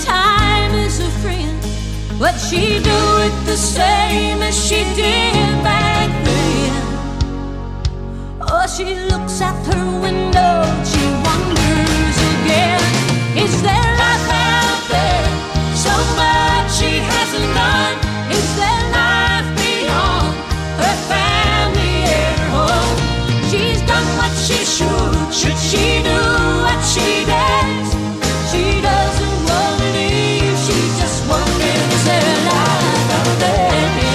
time is a friend, but she do it the same as she did back then. Oh, she looks out her window, she wonders again, is there life out there? So much she hasn't done. Is there life beyond her family at home? She's done what she should she do what she does? She doesn't want to leave, she just wonders, is there life out there?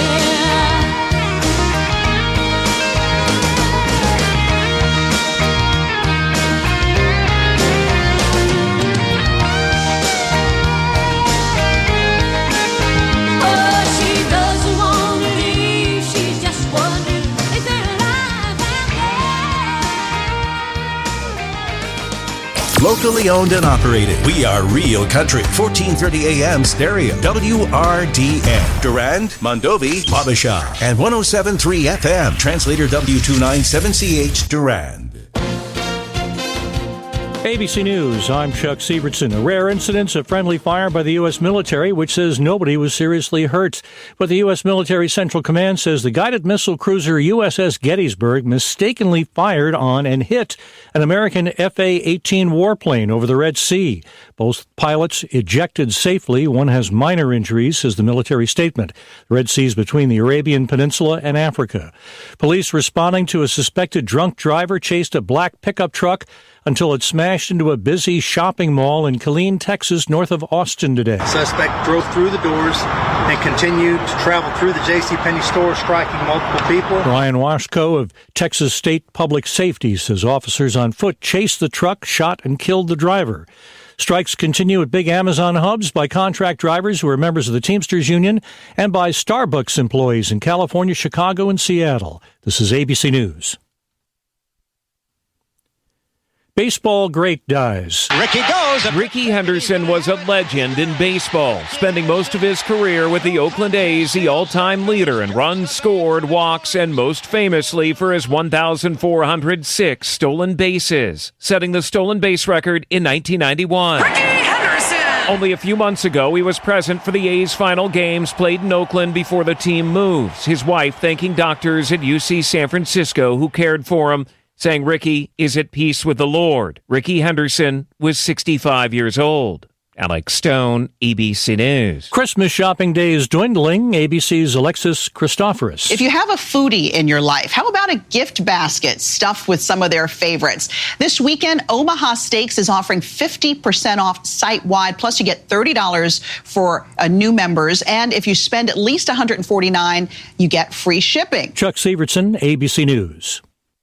Locally owned and operated. We are Real Country. 1430 AM stereo. WRDN. Durand, Mondovi, Wabasha. And 107.3 FM. Translator W297CH Durand. ABC News, I'm Chuck Sievertson. A rare incident of friendly fire by the U.S. military, which says nobody was seriously hurt. But the U.S. Military Central Command says the guided missile cruiser USS Gettysburg mistakenly fired on and hit an American FA-18 warplane over the Red Sea. Both pilots ejected safely. One has minor injuries, says the military statement. The Red Sea is between the Arabian Peninsula and Africa. Police responding to a suspected drunk driver chased a black pickup truck until it smashed into a busy shopping mall in Killeen, Texas, north of Austin today. Suspect drove through the doors and continued to travel through the JCPenney store, striking multiple people. Ryan Washko of Texas State Public Safety says officers on foot chased the truck, shot, and killed the driver. Strikes continue at big Amazon hubs by contract drivers who are members of the Teamsters Union and by Starbucks employees in California, Chicago, and Seattle. This is ABC News. Baseball great dies. Ricky goes. Ricky Henderson was a legend in baseball, spending most of his career with the Oakland A's, the all-time leader in runs scored, walks, and most famously for his 1,406 stolen bases, setting the stolen base record in 1991. Ricky Henderson! Only a few months ago, he was present for the A's final games played in Oakland before the team moves, his wife thanking doctors at UC San Francisco who cared for him, saying Ricky is at peace with the Lord. Ricky Henderson was 65 years old. Alex Stone, ABC News. Christmas shopping day is dwindling. ABC's Alexis Christoforous. If you have a foodie in your life, how about a gift basket stuffed with some of their favorites? This weekend, Omaha Steaks is offering 50% off site-wide, plus you get $30 for new members. And if you spend at least $149, you get free shipping. Chuck Sievertson, ABC News.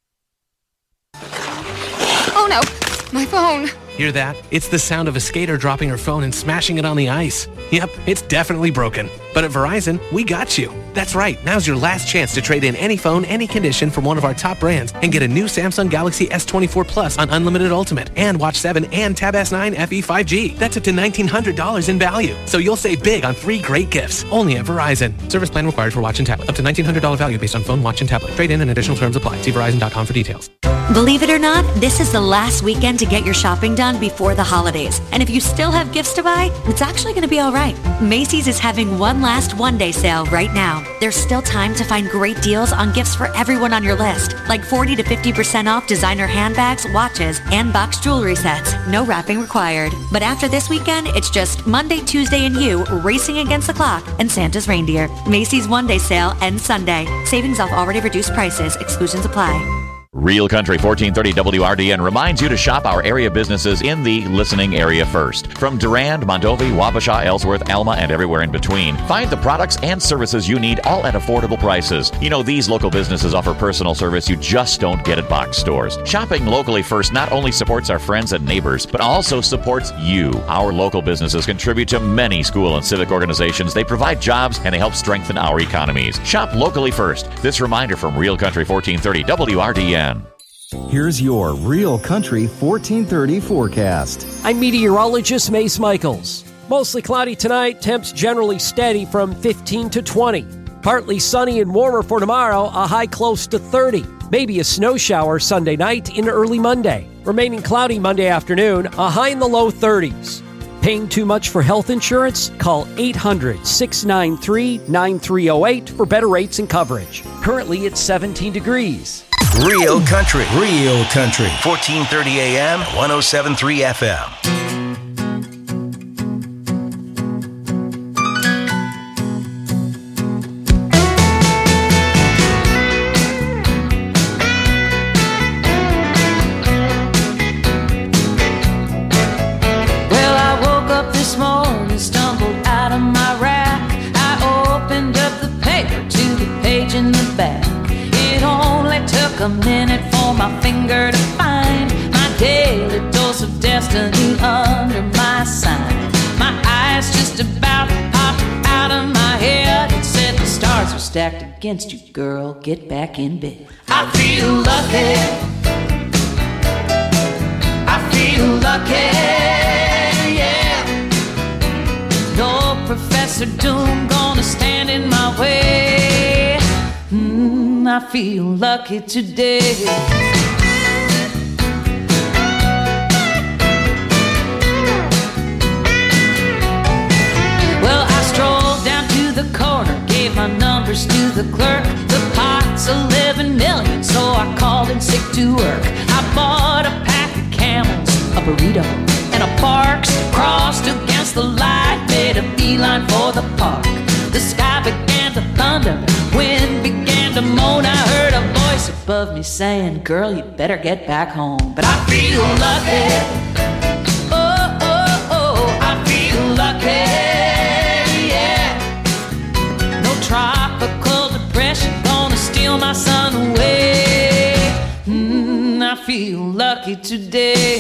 Oh no, my phone. Hear that? It's the sound of a skater dropping her phone and smashing it on the ice. Yep, it's definitely broken. But at Verizon, we got you. That's right. Now's your last chance to trade in any phone, any condition from one of our top brands and get a new Samsung Galaxy S24 Plus on Unlimited Ultimate and Watch 7 and Tab S9 FE 5G. That's up to $1,900 in value. So you'll save big on 3 great gifts. Only at Verizon. Service plan required for watch and tablet. Up to $1,900 value based on phone, watch, and tablet. Trade in and additional terms apply. See Verizon.com for details. Believe it or not, this is the last weekend to get your shopping done before the holidays. And if you still have gifts to buy, it's actually going to be all right. Macy's is having one last one-day sale right now. There's still time to find great deals on gifts for everyone on your list, like 40 to 50% off designer handbags, watches, and box jewelry sets. No wrapping required. But after this weekend, it's just Monday, Tuesday, and you racing against the clock and Santa's reindeer. Macy's one-day sale ends Sunday. Savings off already reduced prices. Exclusions apply. Real Country 1430 WRDN reminds you to shop our area businesses in the listening area first. From Durand, Mondovi, Wabasha, Ellsworth, Alma, and everywhere in between. Find the products and services you need all at affordable prices. You know, these local businesses offer personal service you just don't get at box stores. Shopping locally first not only supports our friends and neighbors, but also supports you. Our local businesses contribute to many school and civic organizations. They provide jobs and they help strengthen our economies. Shop locally first. This reminder from Real Country 1430 WRDN. Here's your Real Country 1430 forecast. I'm meteorologist Mace Michaels. Mostly cloudy tonight, temps generally steady from 15 to 20. Partly sunny and warmer for tomorrow, a high close to 30. Maybe a snow shower Sunday night into early Monday. Remaining cloudy Monday afternoon, a high in the low 30s. Paying too much for health insurance? Call 800-693-9308 for better rates and coverage. Currently, it's 17 degrees. Real country. 1430 AM, 107.3 FM. A minute for my finger to find my daily dose of destiny under my sign. My eyes just about popped out of my head and said the stars are stacked against you, girl, get back in bed. I feel lucky, I feel lucky, yeah. No Professor Doom gonna stand in my way. I feel lucky today. Well, I strolled down to the corner, gave my numbers to the clerk. The pot's 11 million, so I called in sick to work. I bought a pack of Camels, a burrito, and a Parks. Crossed against the light, made a beeline for the park. The sky began to thunder, wind began to moan. I heard a voice above me saying, girl, you better get back home. But I feel lucky, oh, oh, oh, I feel lucky, yeah. No tropical depression gonna steal my sun away. I feel lucky today.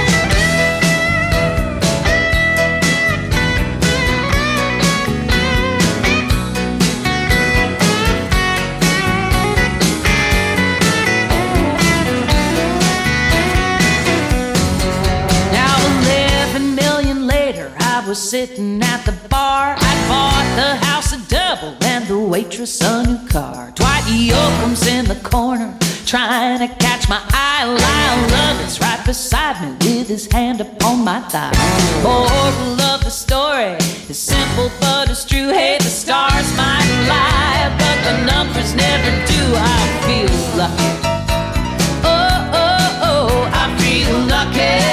Was sitting at the bar. I bought the house a double and the waitress a new car. Dwight Yoakam's in the corner trying to catch my eye. Lyle Lovett's right beside me with his hand upon my thigh. Moral of the story is simple but it's true. Hey, the stars might lie, but the numbers never do. I feel lucky. Oh, oh, oh, I feel lucky.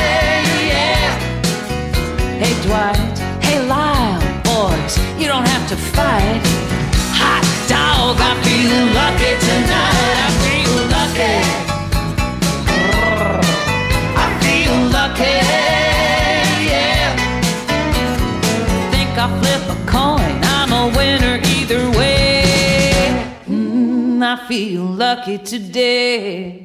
Hey Dwight, hey Lyle, boys, you don't have to fight. Hot dog, I feel lucky tonight. I feel lucky. I feel lucky, yeah. Think I'll flip a coin, I'm a winner either way. I feel lucky today.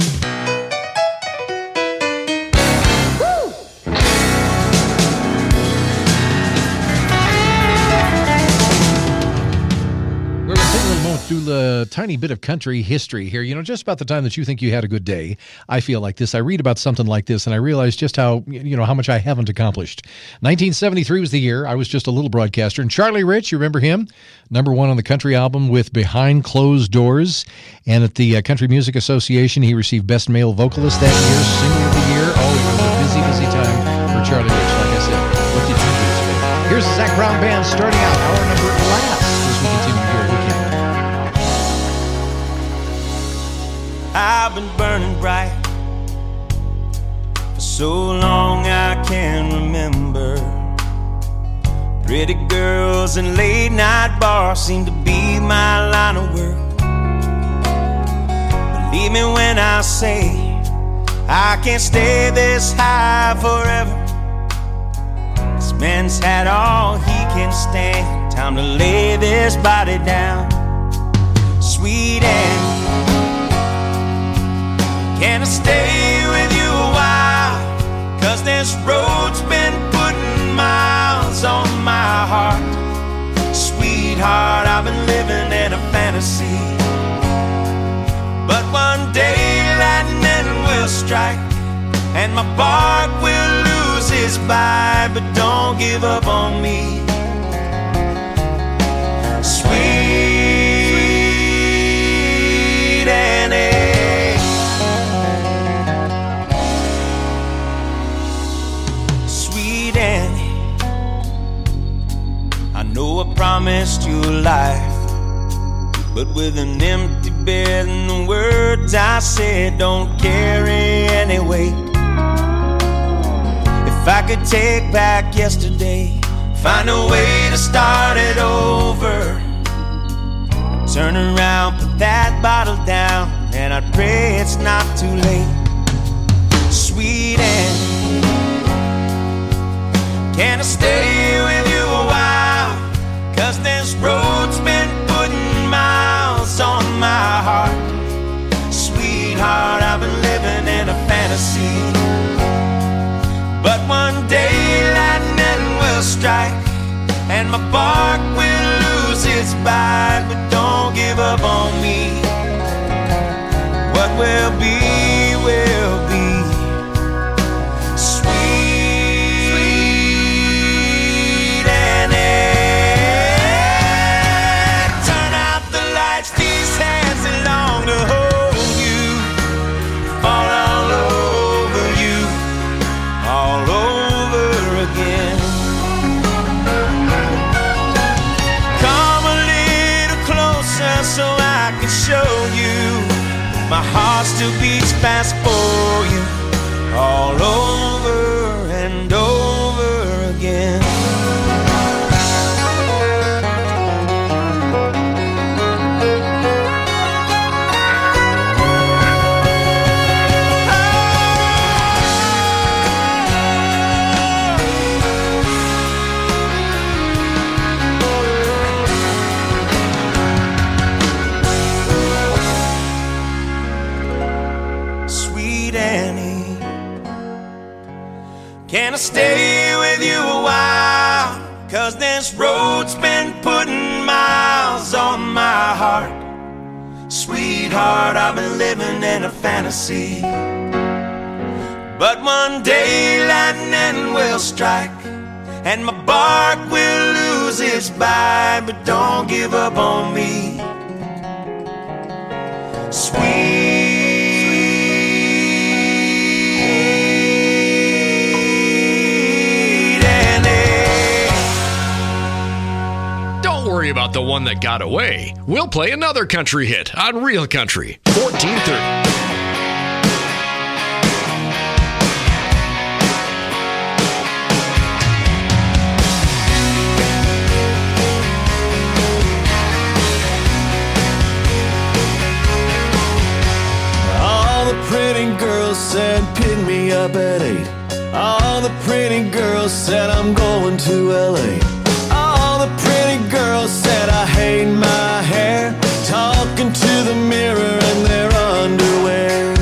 Do a tiny bit of country history here. You know, just about the time that you think you had a good day, I feel like this. I read about something like this, and I realize just how much I haven't accomplished. 1973 was the year. I was just a little broadcaster. And Charlie Rich, you remember him? #1 on the country album with Behind Closed Doors. And at the Country Music Association, he received Best Male Vocalist that year, Singer of the Year. Oh, it was a busy, busy time for Charlie Rich, like I said. What did you do today? Here's the Zac Brown Band starting out hour number last as we continue here at Weekend. I've been burning bright for so long I can't remember. Pretty girls and late night bars seem to be my line of work. Believe me when I say I can't stay this high forever. This man's had all he can stand. Time to lay this body down. Sweet Annie, can I stay with you a while? 'Cause this road's been putting miles on my heart. Sweetheart, I've been living in a fantasy. But one day lightning will strike and my bark will lose its bite. But don't give up on me, sweet Annie. Sweet Annie, life, but with an empty bed and the words I said don't carry any weight. If I could take back yesterday, find a way to start it over, turn around, put that bottle down, and I'd pray it's not too late. Sweet Annie, can I stay with you a while? 'Cause this road's been putting miles on my heart. Sweetheart, I've been living in a fantasy, but one day lightning will strike and my bark will lose its bite. But don't give up on me. What will be, will be. Sweet Annie, turn out the lights, these hands long to hold you, fall all over you, all over again. Come a little closer so I can show you my heart still beats fast for you, all over and over again. Can I stay with you a while? 'Cause this road's been putting miles on my heart. Sweetheart, I've been living in a fantasy, but one day lightning will strike and my bark will lose its bite. But don't give up on me. Sweet worry about the one that got away. We'll play another country hit on Real Country 1430. All the pretty girls said pick me up at 8. All the pretty girls said I'm going to LA. All the pretty girls said I hate my hair, talking to the mirror in their underwear.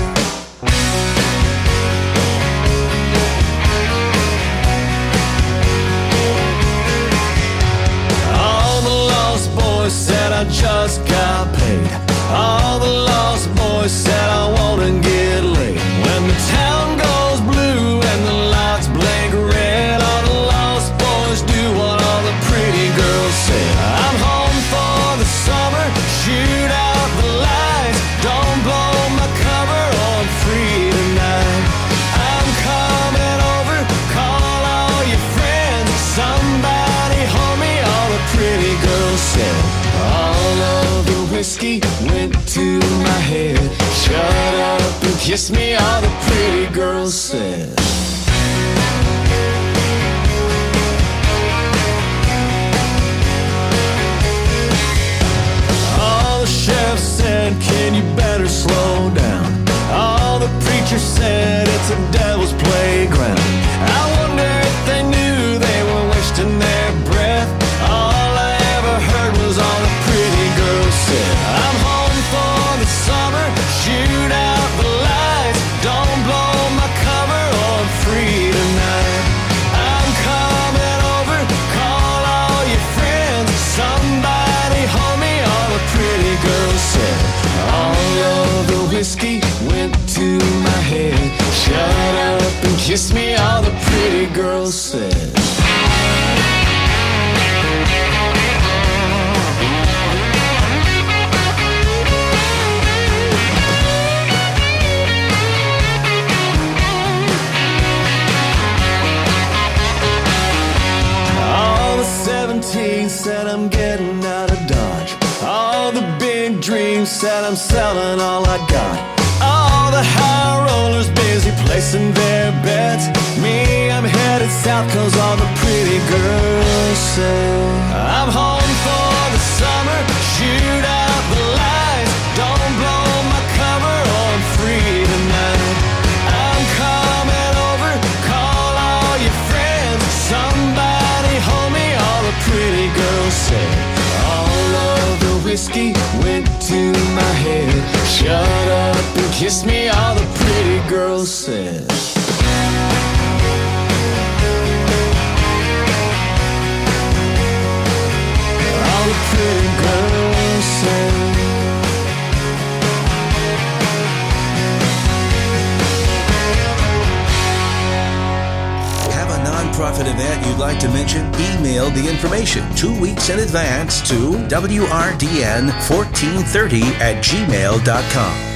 All the lost boys said I just got paid. All the lost boys said I wanna get laid. When the town goes blue and the lights blink red, all the lost boys do what all the pretty girls said. I'm home for the summer, shoot out the lights, don't blow my cover, I'm free tonight. I'm coming over, call all your friends, somebody hold me, all the pretty girls said. All of the whiskey went to my head, shut up and kiss me, all the pretty girls said. Sheriff said, can you better slow down? All the preachers said it's a devil's playground. I wonder if they knew they were wasting their breath. All I ever heard was all the pretty girls said. I'm home for the summer, shoot out the lights, don't blow my cover, I'm free tonight. I'm coming over, call all your friends, somebody hold me, all the pretty girls said. All of the whiskey went to my head, shut up and kiss me, all the pretty girls said. All the 17 said I'm getting out of Dodge. said I'm selling all I got. All the high rollers busy placing their bets. Me, I'm headed south cause all the pretty girls say I'm home for the summer, shoot out the lights. Don't blow my cover or I'm free tonight. I'm coming over, call all your friends. Somebody hold me, all the pretty girls say. All of the whiskey went to my head. Shut up and kiss me, all the pretty girls said. All the pretty girls said. Have a nonprofit event you'd like to mention? Email the information 2 weeks in advance to wrdn1430@gmail.com.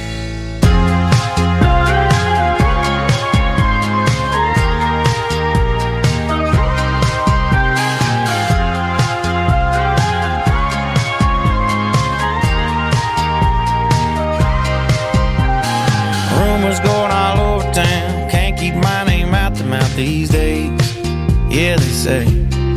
Rumors going all over town, can't keep my name out the mouth these days. Yeah, they say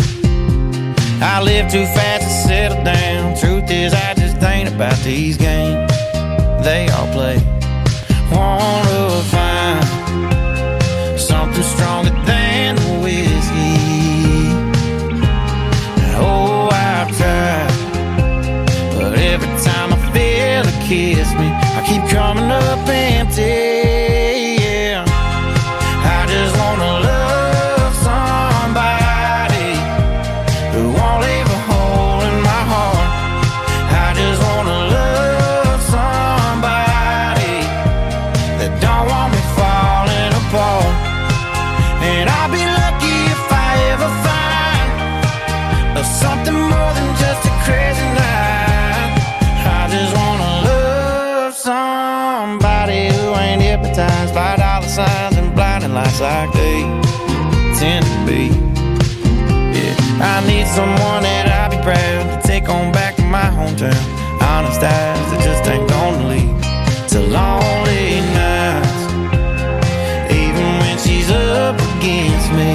I live too fast to settle down. Truth is, I just ain't about these games they all play. Want to find something stronger than the whiskey. Oh, I've tried, but every time I feel a kiss me, I keep coming up empty. Yeah, I just wanna love somebody who won't leave a hole in my heart. I just wanna love somebody that don't want me falling apart. And I'll be lucky if I ever find something more than just a crazy night. I just wanna love somebody who ain't hypnotized by dollar signs and blinding lights like they tend to be. Yeah, I need someone that I'll be proud to take on back to my hometown. Honest eyes that just ain't gonna lead to lonely nights, even when she's up against me.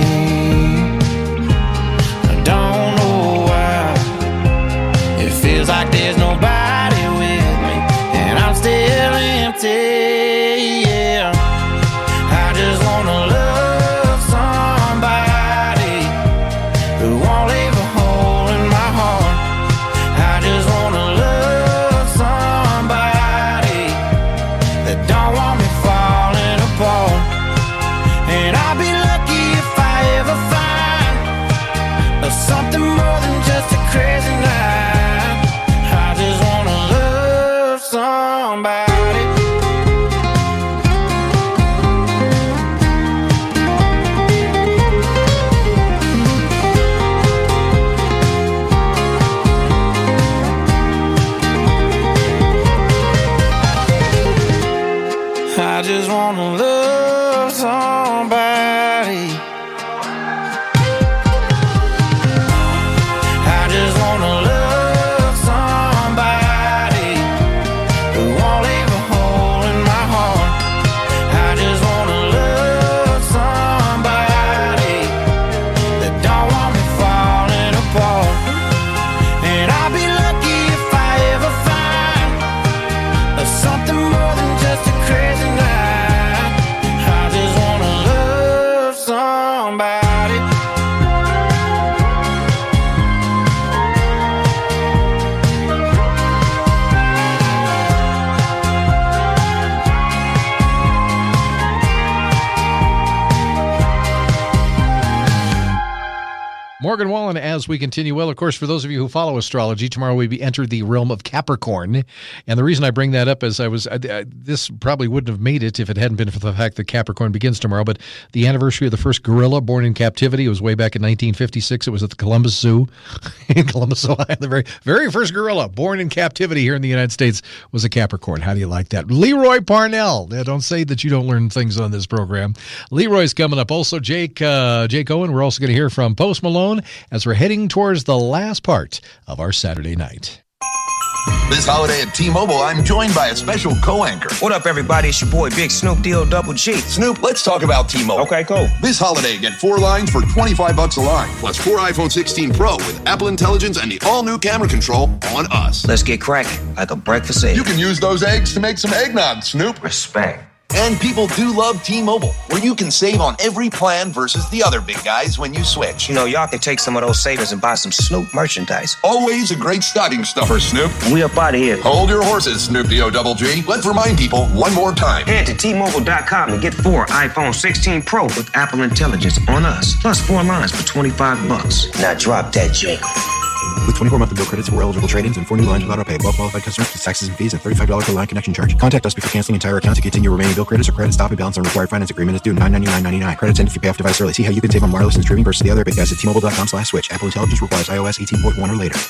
I don't know why it feels like there's nobody with me, and I'm still empty. Yeah, I just wanna love somebody who won't leave a hole in my heart. I just wanna love somebody that don't want me falling apart. And I'll be lucky if I ever find something more than just a crazy night. I just wanna love somebody. I just wanna love somebody. I just wanna love somebody who won't leave a hole in my heart. I just wanna love somebody that don't want me falling apart. And I'll be lucky if I ever find something more than just a crazy night. I just wanna love somebody. Morgan Wallen, as we continue. Well, of course, for those of you who follow astrology, tomorrow we enter the realm of Capricorn. And the reason I bring that up is this probably wouldn't have made it if it hadn't been for the fact that Capricorn begins tomorrow. But the anniversary of the first gorilla born in captivity, it was way back in 1956. It was at the Columbus Zoo in Columbus, Ohio. The very first gorilla born in captivity here in the United States was a Capricorn. How do you like that? Leroy Parnell. Now, don't say that you don't learn things on this program. Leroy's coming up. Also, Jake Owen. We're also going to hear from Post Malone as we're heading towards the last part of our Saturday night. This holiday at T-Mobile, I'm joined by a special co-anchor. What up, everybody? It's your boy, Big Snoop D-O-double-G. Snoop, let's talk about T-Mobile. Okay, cool. This holiday, get 4 lines for $25 a line, plus 4 iPhone 16 Pro with Apple Intelligence and the all-new camera control on us. Let's get cracking, like a breakfast egg. You can use those eggs to make some eggnog, Snoop. Respect. And people do love T-Mobile, where you can save on every plan versus the other big guys when you switch. You know, y'all can take some of those savings and buy some Snoop merchandise. Always a great stocking stuffer, Snoop. We up out of here. Hold your horses, Snoop D-O-double-G. Let's remind people one more time. Head to T-Mobile.com and get 4 iPhone 16 Pro with Apple Intelligence on us, plus 4 lines for $25. Now drop that joke. With 24 monthly bill credits for eligible trade-ins and 4 new lines without auto pay. Well qualified customers plus taxes and fees and $35 per line connection charge. Contact us before canceling entire account to continue remaining bill credits or credit stop and balance on required finance agreement is due $999.99. Credits end if you pay off device early. See how you can save on wireless and streaming versus the other big guys at T-Mobile.com/switch. Apple Intelligence requires iOS 18.1 or later.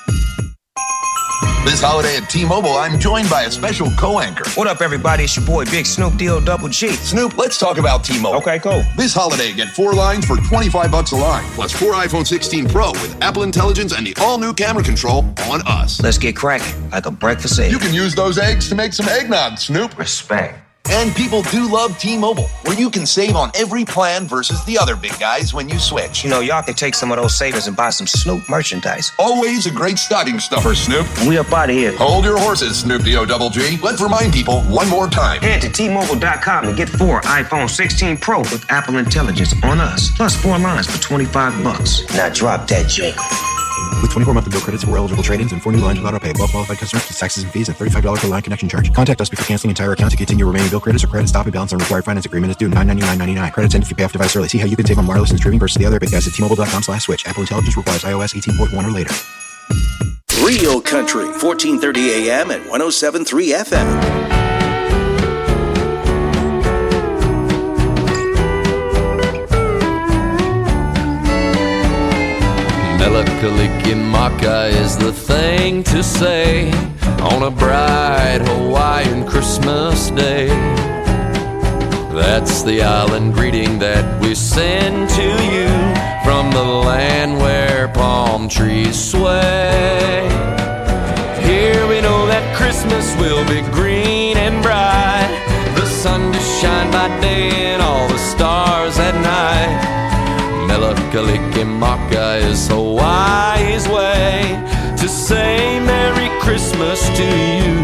This holiday at T-Mobile, I'm joined by a special co-anchor. What up, everybody? It's your boy, Big Snoop D-O-double-G. Snoop, let's talk about T-Mobile. Okay, cool. This holiday, get 4 lines for $25 a line, plus 4 iPhone 16 Pro with Apple Intelligence and the all-new camera control on us. Let's get cracking, like a breakfast egg. You can use those eggs to make some eggnog, Snoop. Respect. And people do love T-Mobile, where you can save on every plan versus the other big guys when you switch. You know, y'all can take some of those savings and buy some Snoop merchandise. Always a great stocking stuffer, Snoop. We up out of here. Hold your horses, Snoop D-O-double-G. Let's remind people one more time. Head to T-Mobile.com and get 4 iPhone 16 Pro with Apple Intelligence on us, plus 4 lines for $25. Now drop that joke. With 24 monthly bill credits for eligible trade-ins and 4 new lines without auto pay. Well qualified customers plus taxes and fees and $35 per line connection charge. Contact us before canceling entire account to continue remaining bill credits or credit stop and balance on required finance agreement is due $999.99. Credits end if you pay off device early. See how you can save on wireless and streaming versus the other big guys at T-Mobile.com/switch. Apple Intelligence requires iOS 18.1 or later. Real Country, 1430 AM and 107.3 FM. Mele-Kalikimaka is the thing to say on a bright Hawaiian Christmas day. That's the island greeting that we send to you from the land where palm trees sway. Here we know that Christmas will be green and bright, the sun to shine by day and all the stars at night. Mele-Kalikimaka is Hawaii's way to say Merry Christmas to you.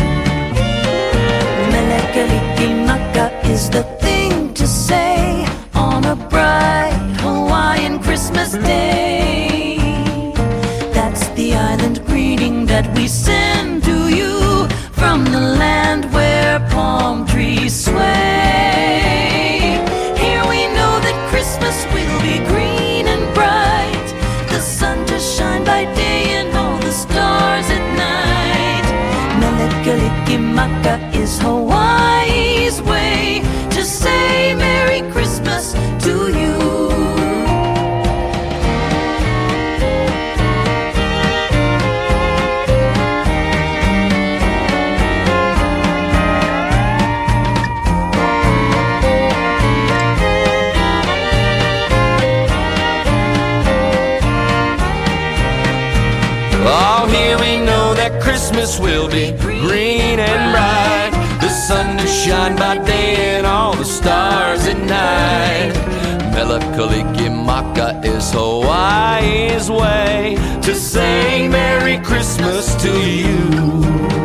Mele-Kalikimaka is the thing to say on a bright Hawaiian Christmas day. That's the island greeting that we send to you from the land where palm trees sway. Here we know that Christmas will be green and bright, the sun to shine by day and all the stars at night. Mele-Kalikimaka is Hawaii's way to say Merry Christmas to you. Oh, here we know that Christmas will be green and bright, the sun to shine by day and all the stars at night. Mele-Kalikimaka is Hawaii's way to say Merry Christmas to you.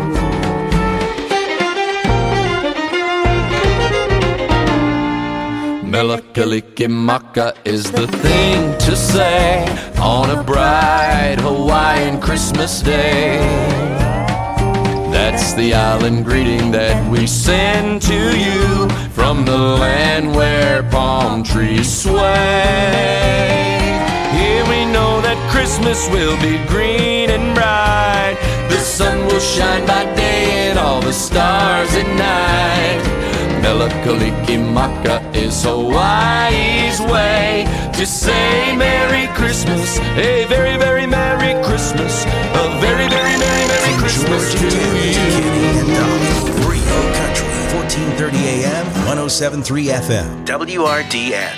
Mele-Kalikimaka is the thing to say on a bright Hawaiian Christmas day. That's the island greeting that we send to you from the land where palm trees sway. Here we know that Christmas will be green and bright, the sun will shine by day and all the stars at night. Mele-Kalikimaka is Hawaii's way to say Merry Christmas, a very, very Merry Christmas, a very, very Merry, Merry Christmas to you. Real Country, 1430 AM, 107.3 FM, WRDN.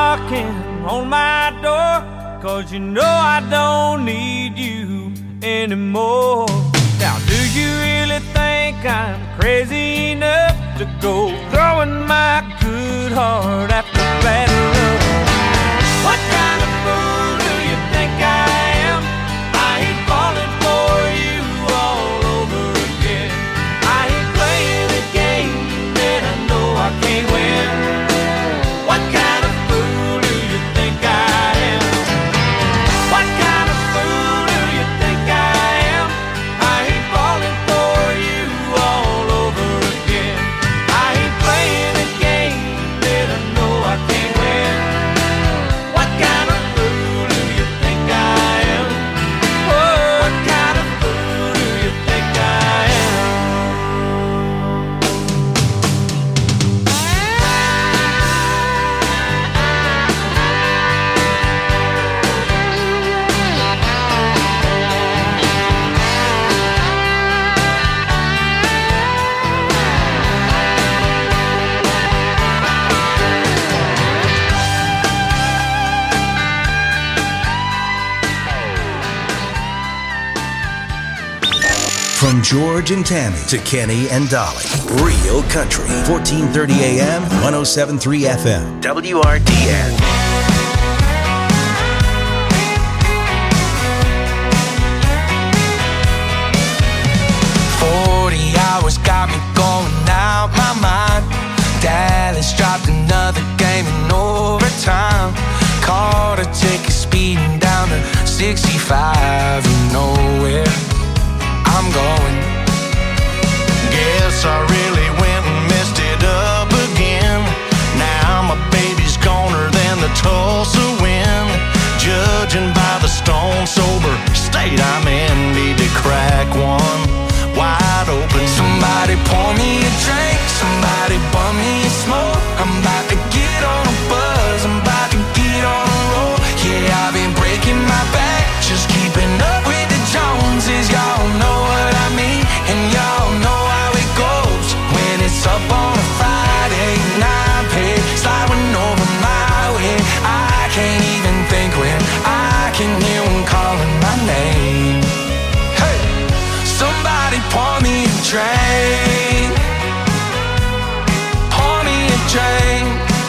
knocking on my door, 'cause you know I don't need you anymore. Now do you really think I'm crazy enough to go throwing my good heart after bad love? What kind of fool do you think I am? I ain't falling for you all over again. I ain't playing a game that I know I can't win. What kind of fool do you think I am? What kind of fool do you think I am? I ain't falling for you all over again. I ain't playing a game that I know I can't win. What kind of fool do you think I am? Oh, what kind of fool do you think I am? From George and Tammy to Kenny and Dolly. Real Country. 1430 AM, 107.3 FM. WRDN. Hours got me going out my mind. Dallas dropped another game in overtime. Caught a ticket speeding down to 65. You know where I'm going. Guess I really went and messed it up again. Now my baby's goner than the Tulsa wind. Judging by the stone sober state I'm in, need to crack one wide open. Somebody pour me a drink, somebody bum me a smoke. I'm about to get on a buzz, I'm about to get on a roll. Yeah, I've been breaking my back, just keeping up with the Joneses. Y'all know what I mean, and y'all know how it goes. When it's up on a Friday night, pay sliding over my way. I can't even think when I can hear one calling my name. Hey, somebody pour me a drink, pour me a drink.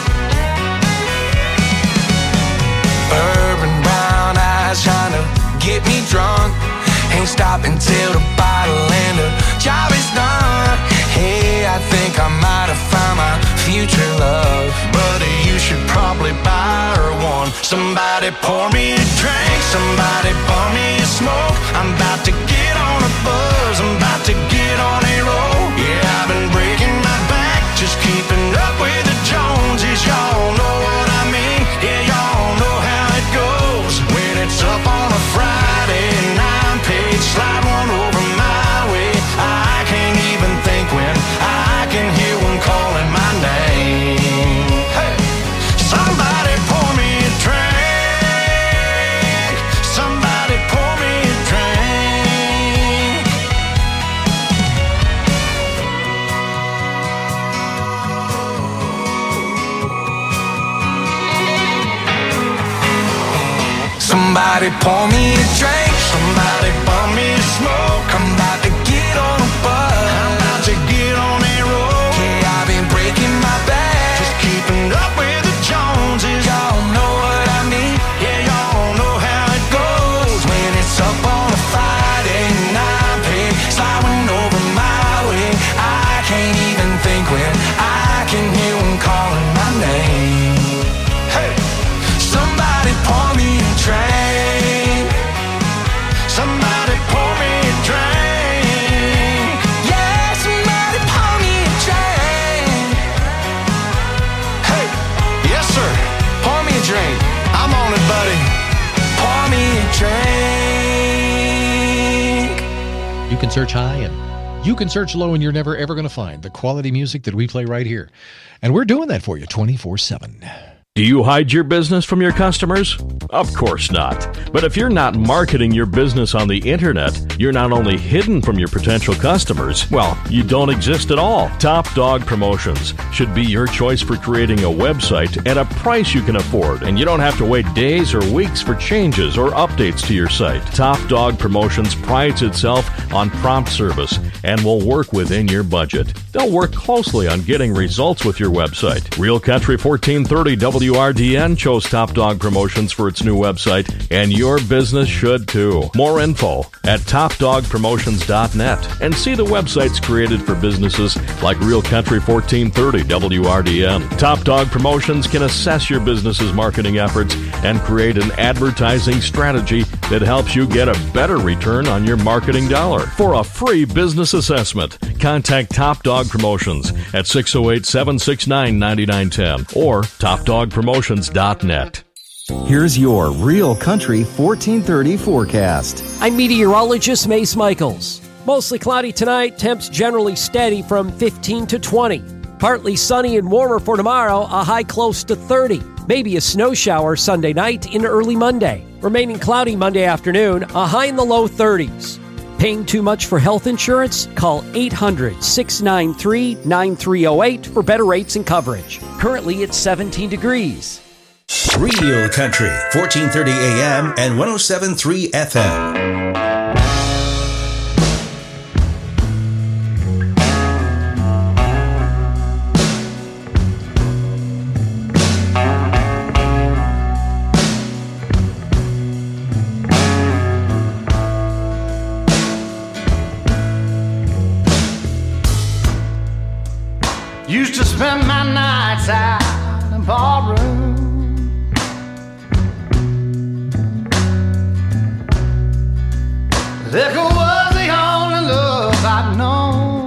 Bourbon brown eyes trying to get me drunk. Ain't stopping till the bottle and the job is done. Hey, I think I might have found my future love. Buddy, you should probably buy her one. Somebody pour me a drink, somebody pour me a smoke. I'm about to get on a buzz, I'm about to get on a roll. Yeah, I've been breaking my back, just keeping up with the Joneses. Y'all know what I mean, yeah, y'all know how it goes. When it's up on a Friday night, page slide one over my way. I can't even think when I can hear one calling my name. Hey, somebody pour me a drink, somebody pour me a drink. Somebody pour me a drink, somebody pour me a smoke. I'm about to get on a buzz, I'm about to get on a roll. Yeah, I've been breaking my back, just keeping up with the Joneses. Y'all know what I mean, yeah, y'all know how it goes. When it's up on a Friday night, pay sliding over my way. I can't even think when I can hear one calling my name. Hey, somebody pour me a drink, somebody pour me a drink. Yeah, somebody pour me a drink. Hey, yes sir, pour me a drink. I'm on it, buddy. Pour me a drink. You can search high and you can search low, and you're never ever going to find the quality music that we play right here. And we're doing that for you 24/7. Do you hide your business from your customers? Of course not. But if you're not marketing your business on the internet, you're not only hidden from your potential customers, well, you don't exist at all. Top Dog Promotions should be your choice for creating a website at a price you can afford, and you don't have to wait days or weeks for changes or updates to your site. Top Dog Promotions prides itself on prompt service and will work within your budget. They'll work closely on getting results with your website. Real Country 1430 WRDN chose Top Dog Promotions for its new website, and your business should too. More info at topdogpromotions.net, and see the websites created for businesses like Real Country 1430 WRDN. Top Dog Promotions can assess your business's marketing efforts and create an advertising strategy that helps you get a better return on your marketing dollar. For a free business assessment, contact Top Dog Promotions at 608-769-9910 or topdogpromotions.net. Here's your Real Country 1430 forecast. I'm meteorologist Mace Michaels. Mostly cloudy tonight, temps generally steady from 15 to 20. Partly sunny and warmer for tomorrow, a high close to 30. Maybe a snow shower Sunday night into early Monday. Remaining cloudy Monday afternoon, a high in the low 30s. Paying too much for health insurance? Call 800-693-9308 for better rates and coverage. Currently, it's 17 degrees. Real Country, 1430 AM and 107.3 FM. Used to spend my nights out in ballroom. Liquor was the only love I'd known.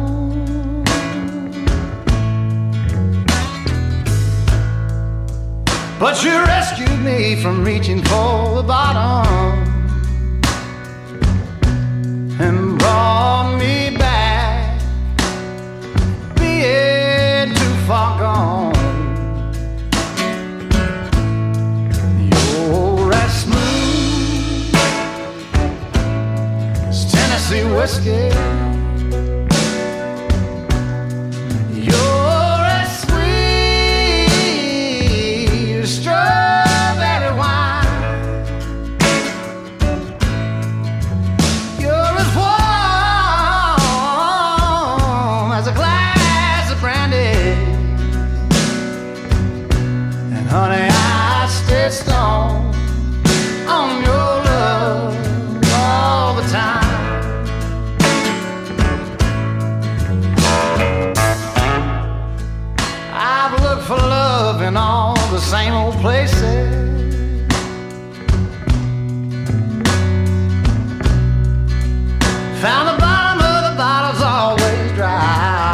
But you rescued me from reaching for the bottom and brought me back, being too far gone. You're as smooth as Tennessee whiskey. You're as sweet as strawberry wine. You're as warm as a glass of brandy. And honey, I stay strong on your love all the time. I've looked for love in all the same old places. Found the bottom of the bottle's always dry.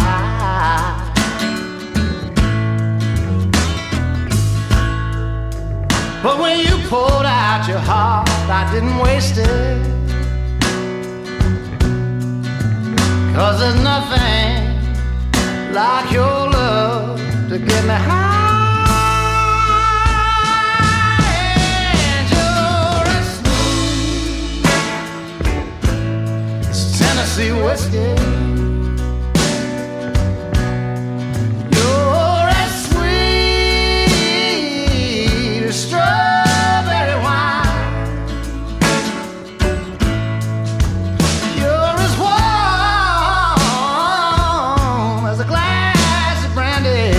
But when you poured out your heart, I didn't waste it. 'Cause there's nothing like your love to get me high. And you're as smooth as Tennessee whiskey. You're as sweet as strawberry wine. You're as warm as a glass of brandy.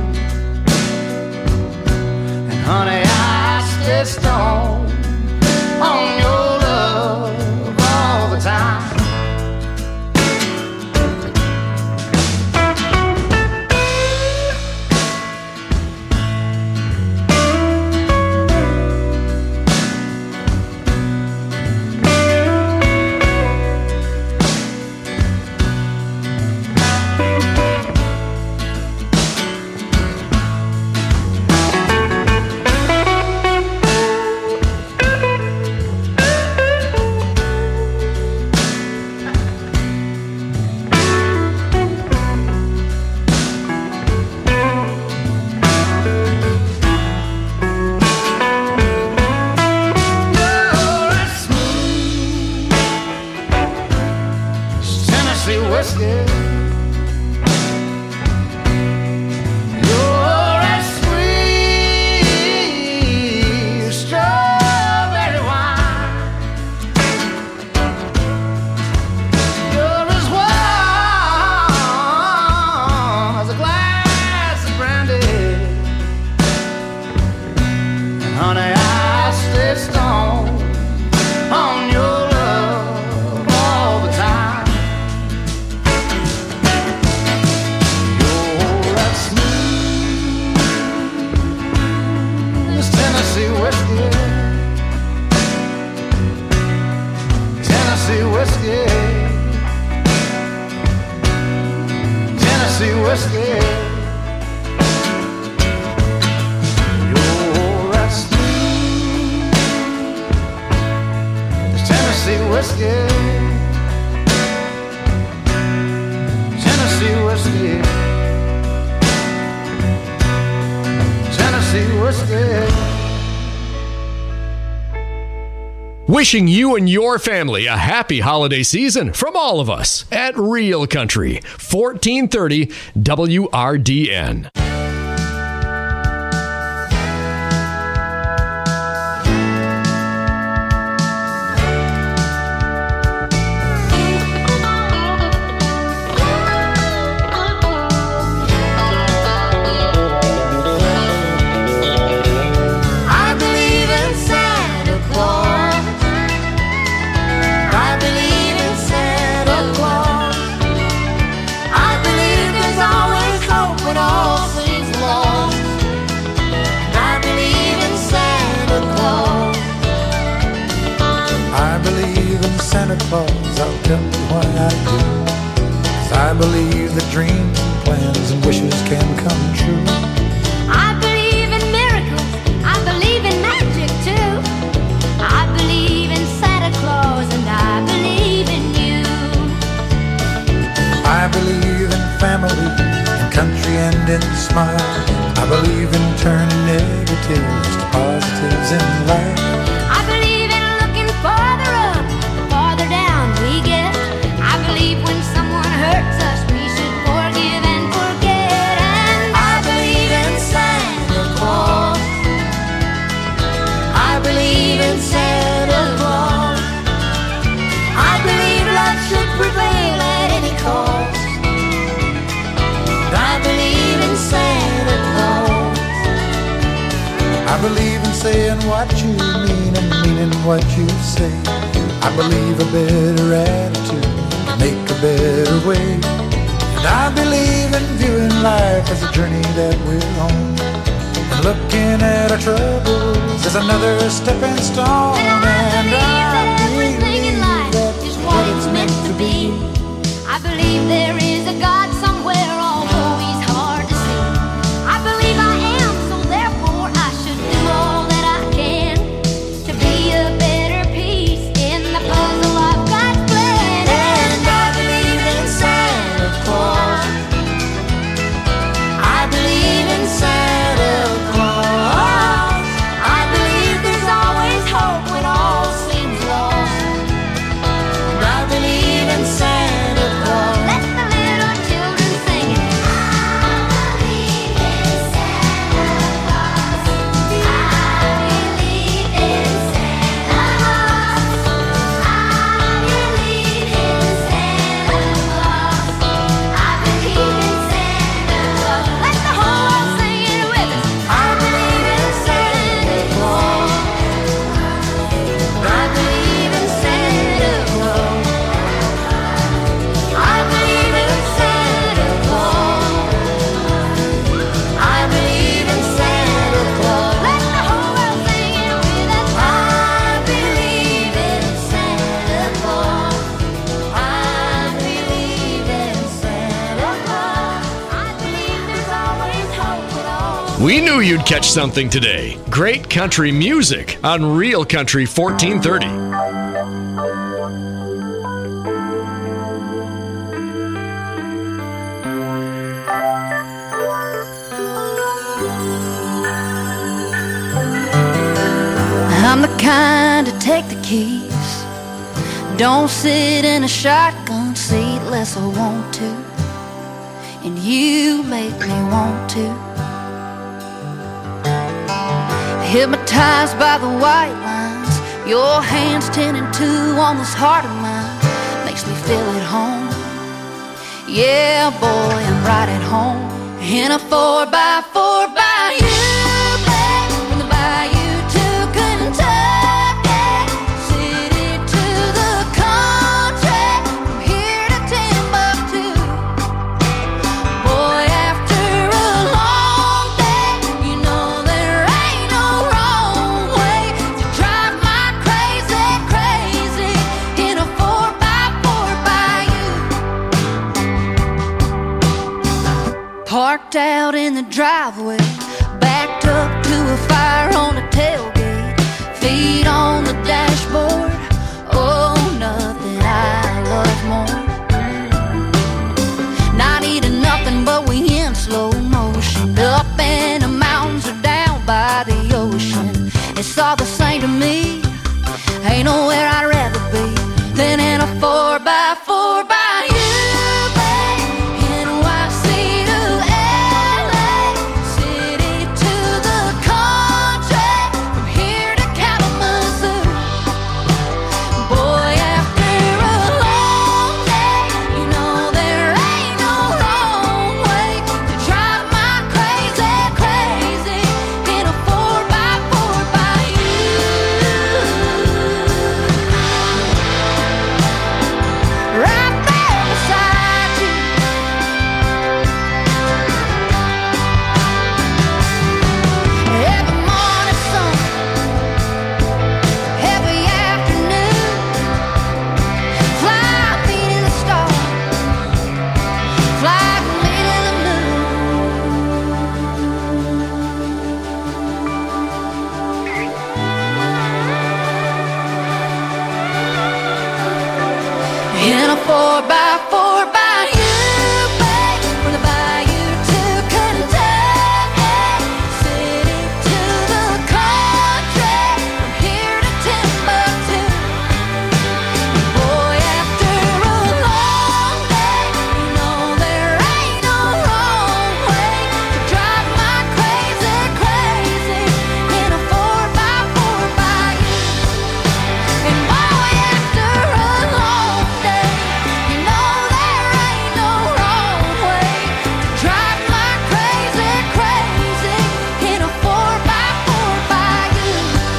And honey, I stay strong on your love all the time. whiskey. You're as sweet as strawberry wine. You're as warm as a glass of brandy. And honey, I stay stoned on your love all the time. You're that smooth as Tennessee whiskey. Tennessee whiskey. Tennessee whiskey. You're that smooth as Tennessee whiskey. Tennessee whiskey. Tennessee whiskey. Wishing you and your family a happy holiday season from all of us at Real Country, 1430 WRDN. I believe in Santa Claus. I believe in Santa Claus. I believe there's always hope when all seems lost. I believe in Santa Claus. I believe in Santa Claus, I'll tell you why I do. 'Cause I believe that dreams and plans and wishes can come true. I believe in miracles. I believe in magic too. I believe in Santa Claus and I believe in you. I believe in family, in country and in smiles. I believe in turning negatives to positives in life. I believe in looking farther up, the farther down we get. I believe when someone hurts us, we should forgive and forget. And I believe in Santa Claus. I believe in Santa Claus. I believe love should prevail at any cost. I believe in Santa Claus. I believe in saying what you mean and meaning what you say. I believe a better attitude can make a better way. And I believe in viewing life as a journey that we're on. And looking at our troubles as another stepping stone. And I everything in life is what it's meant to be. I believe there is a God somewhere, although he's hard to see. I believe I am, so therefore I should do all that I can to be a better piece in the puzzle of God's plan. And I believe in Santa Claus. I believe in Santa Claus. I believe there's always hope when all seems lost. And I believe in Santa Claus. Let the little children sing it. I believe in Santa Claus. I believe in Santa Claus. I believe in Santa Claus. I believe in Santa Claus. Let the whole world sing it with us. I believe in Santa Claus. I believe in Santa Claus. I believe in Santa Claus. I believe in Santa Claus. Let the whole world sing it with us. I believe in Santa Claus. I believe in Santa Claus. I believe there's always hope when all We knew you'd catch something today. Great country music on Real Country 1430. I'm the kind to take the keys. Don't sit in a shotgun seat. less I want to, and you make me want to. Hypnotized by the white lines, your hands 10 and 2 on this heart of mine, makes me feel at home. Yeah, boy, I'm right at home in a 4x4 by you, babe, from the bayou to Kentucky, city to the country, from here to Timbuktu. Boy, after a long day, you know there ain't no wrong way to drive my crazy, crazy in a 4x4 by you. Parked out in the driveway, backed up to a fire on the tailgate, feet on the dashboard. Oh, nothing I love more. Not eating nothing, but we in slow motion, up in the mountains or down by the ocean. It's all the same to me. Ain't nowhere I'd rather be than in a 4x4 by you. In a 4x4 by you, babe, from the bayou to Kentucky, city to the country, from here to Timbuktu. Boy, after a long day, you know there ain't no wrong way to drive my crazy, crazy in a 4x4 by you. And boy, after a long day, you know there ain't no wrong way to drive my crazy, crazy in a 4x4 by you.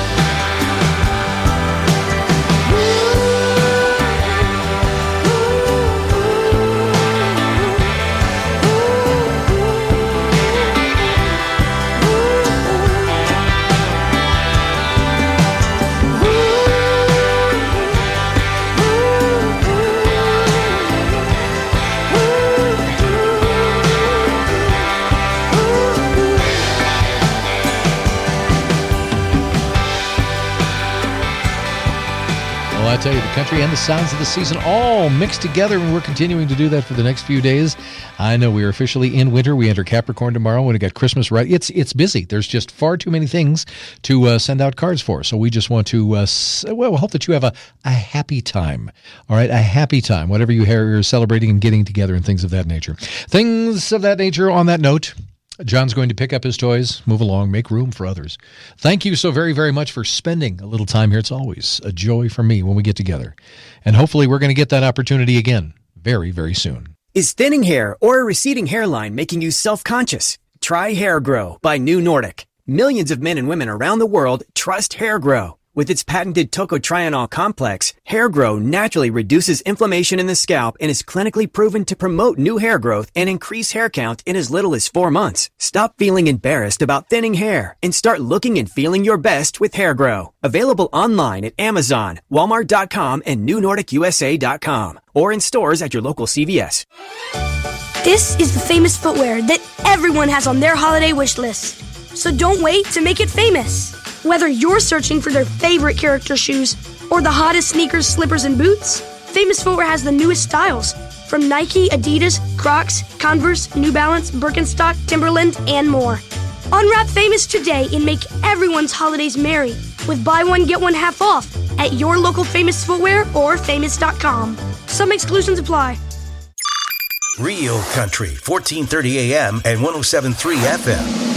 Well, I tell you, the country and the sounds of the season all mixed together, and we're continuing to do that for the next few days. I know we are officially in winter. We enter Capricorn tomorrow, and we got Christmas right. It's busy. There's just far too many things to send out cards for. So we just want to hope that you have a happy time. All right, a happy time, whatever you're celebrating and getting together and things of that nature. Things of that nature. On that note, John's going to pick up his toys, move along, make room for others. Thank you so very, very much for spending a little time here. It's always a joy for me when we get together. And hopefully we're going to get that opportunity again very, very soon. Is thinning hair or a receding hairline making you self-conscious? Try Hair Grow by New Nordic. Millions of men and women around the world trust Hair Grow. With its patented tocotrienol complex, Hair Grow naturally reduces inflammation in the scalp and is clinically proven to promote new hair growth and increase hair count in as little as 4 months. Stop feeling embarrassed about thinning hair and start looking and feeling your best with Hair Grow. Available online at Amazon, Walmart.com, and NewNordicUSA.com, or in stores at your local CVS. This is the famous footwear that everyone has on their holiday wish list. So don't wait to make it famous. Whether you're searching for their favorite character shoes or the hottest sneakers, slippers, and boots, Famous Footwear has the newest styles from Nike, Adidas, Crocs, Converse, New Balance, Birkenstock, Timberland, and more. Unwrap Famous today and make everyone's holidays merry with buy one, get one half off at your local Famous Footwear or Famous.com. Some exclusions apply. Real Country, 1430 AM and 107.3 FM.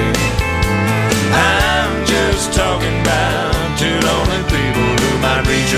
Talking about two lonely people who might reach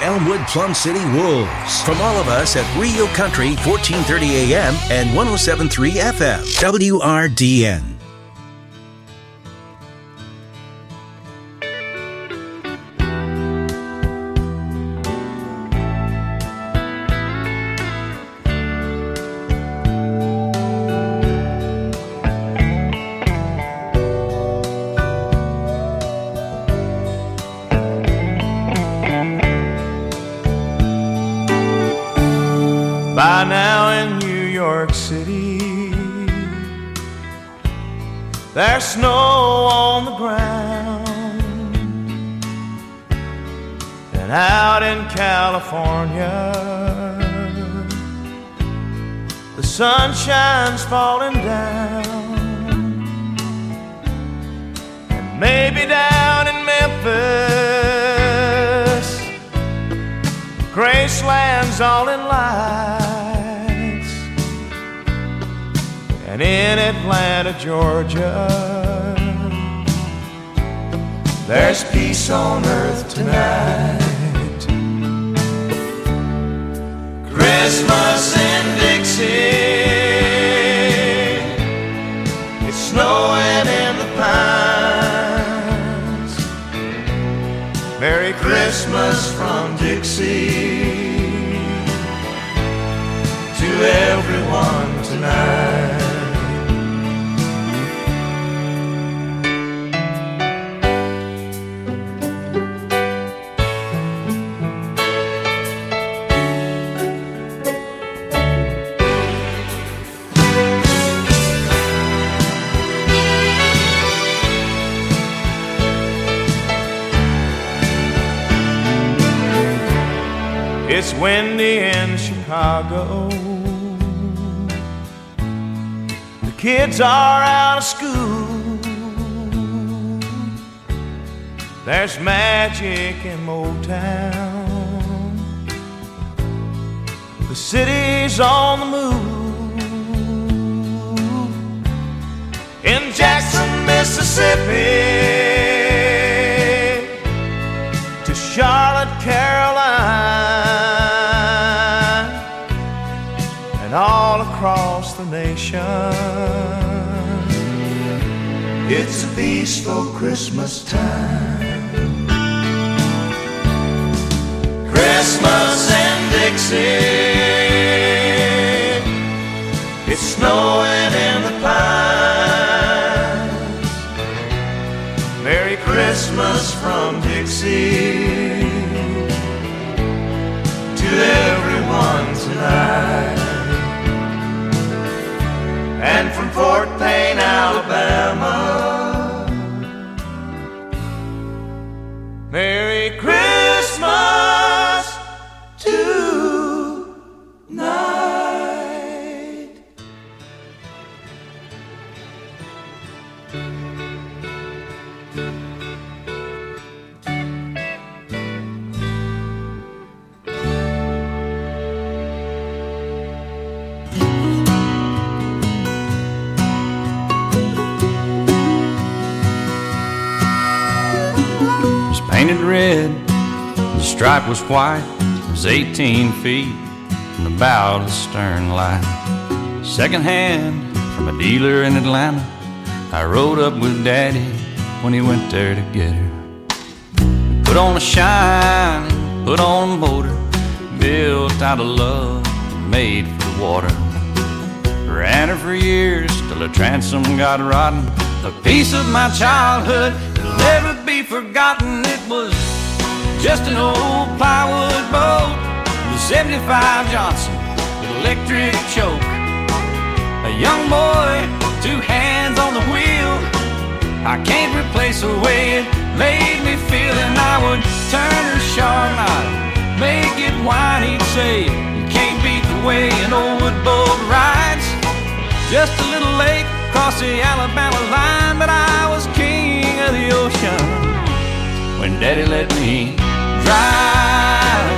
Elmwood Plum City Wolves. From all of us at Rio Country, 1430 AM and 107.3 FM. WRDN. By now in New York City, there's snow on the ground, and out in California, the sunshine's falling down, and maybe down in Memphis, Graceland's all in lights. And in Atlanta, Georgia, there's peace on earth tonight. Christmas in Dixie, it's snowing in the pines. Merry Christmas from Dixie to everyone tonight. It's windy in Chicago. The kids are out of school. There's magic in Motown. The city's on the move. In Jackson, Mississippi, to Charlotte, Carolina, and all across the nation, it's a peaceful Christmas time. Christmas in Dixie, it's snowing in the pines. Merry Christmas from Dixie to everyone tonight. And from Fort Payne, Alabama, Merry Christmas tonight. Painted red, the stripe was white. It was 18 feet from the bow to the stern line. Second hand from a dealer in Atlanta, I rode up with Daddy when he went there to get her. Put on a shine, put on a motor, built out of love, made for the water. Ran her for years till the transom got rotten. A piece of my childhood that'll never be forgotten. It was just an old plywood boat with a 75 Johnson with electric choke. A young boy, 2 hands on the wheel. I can't replace the way it made me feel. And I would turn her sharp, I'd make it whine. He'd say, you can't beat the way an old wood boat rides. Just a little lake across the Alabama line, but I was king of the ocean when Daddy let me drive.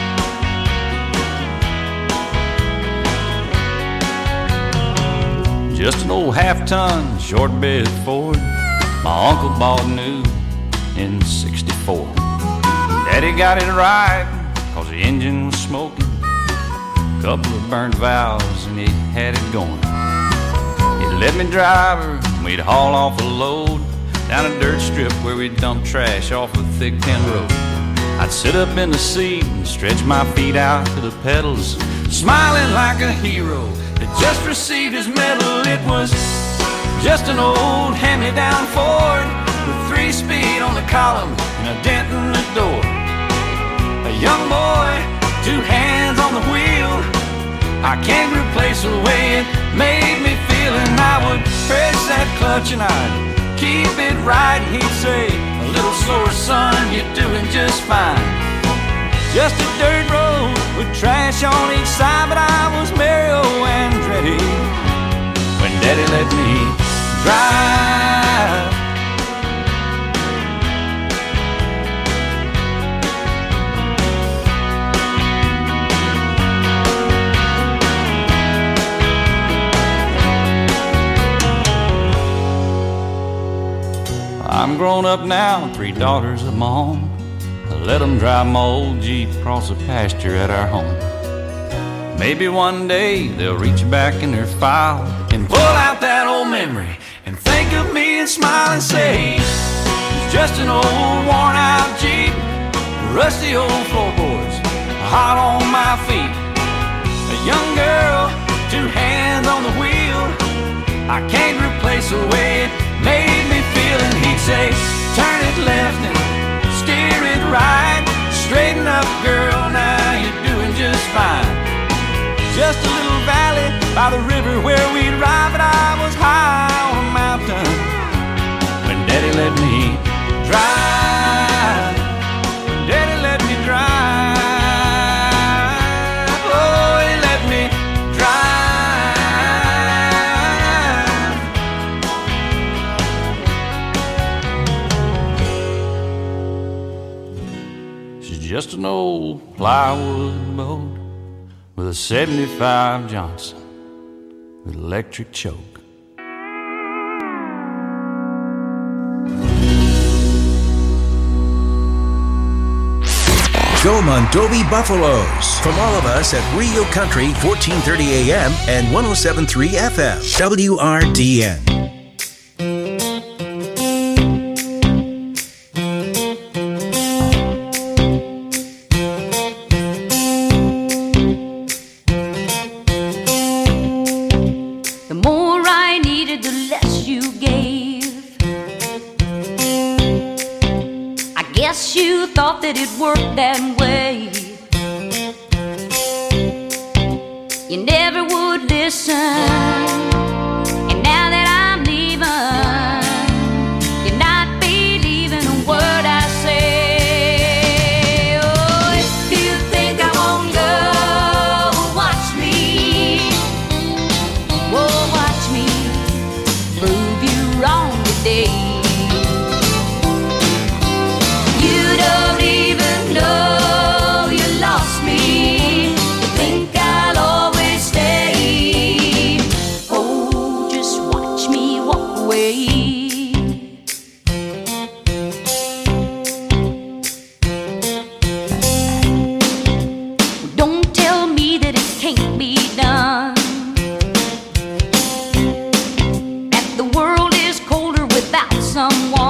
Just an old half-ton short bed Ford my uncle bought new in '64. Daddy got it right cause the engine was smoking. Couple of burnt valves and it had it going. He let me drive her and we'd haul off a load down a dirt strip where we'd dump trash off a thick tin road. I'd sit up in the seat and stretch my feet out to the pedals, smiling like a hero that just received his medal. It was just an old hand-me-down Ford with 3-speed on the column and a dent in the door. A young boy, 2 hands on the wheel. I can't replace the way it made me feel. And I would press that clutch and I'd keep it right. And he'd say, a little slower, son, you're doing just fine. Just a dirt road with trash on each side, but I was Mario Andretti when Daddy let me drive. I'm grown up now, 3 daughters of my own. I let them drive my old Jeep across the pasture at our home. Maybe one day they'll reach back in their file and pull out that old memory and think of me and smile and say, it's just an old worn out Jeep, rusty old floorboards, hot on my feet. A young girl, 2 hands on the wheel. I can't replace the way it made me feel. And he'd say, turn it left and steer it right. Straighten up, girl, now you're doing just fine. Just a little valley by the river where we'd ride, but I was high on a mountain when Daddy let me drive. Daddy let me drive. Oh, he let me drive. Just an old plywood boat with a 75 Johnson with electric choke. Go Mondovi Buffaloes from all of us at Rio Country 1430 AM and 107.3 FM WRDN. That it worked that way. You never would listen, and now that I'm leaving, you're not believing a word I say. Oh, if you think I won't go, watch me. Oh, watch me prove you wrong today. Someone